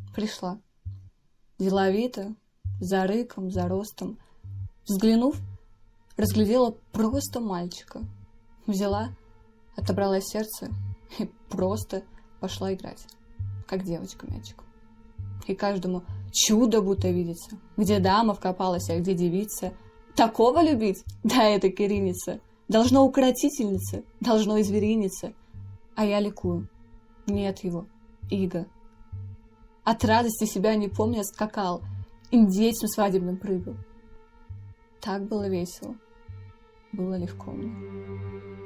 Пришла. Деловито, за рыком, за ростом. Взглянув, разглядела просто мальчика. Взяла, отобрала сердце и просто пошла играть, как девочка мячиком. И каждому чудо будто видится, где дама вкопалась, а где девица. Такого любить? Да, это киринница. Должно укротительница, должно изверинница. А я ликую. Нет его, иго. От радости себя не помня скакал, индейцем свадебным прыгал. Так было весело, было легко мне.